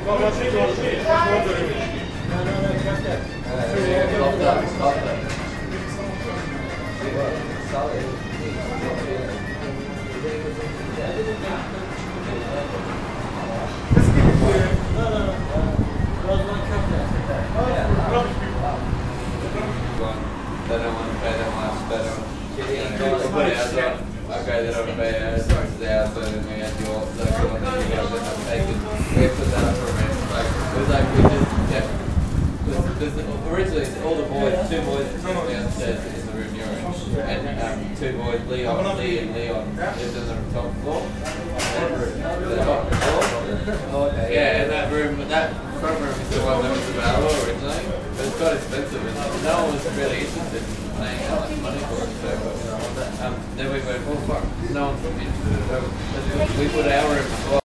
They don't want to pay that much, they don't. Put ours on. Okay, they don't pay ours. It's ours, so then we had your local one that you guys end up taking. We put that up for rent. Like, it was like we just, yeah. Originally, all the boys, two boys downstairs in the room you're in, and two boys, Lee and Leon, lived on the top floor. The top floor. Yeah, and that room, that front room is the one that was available originally, but it's got expensive, and no one was really interested in paying that much money for it. So, then we went, oh fuck, no one's interested. So we put our room as well.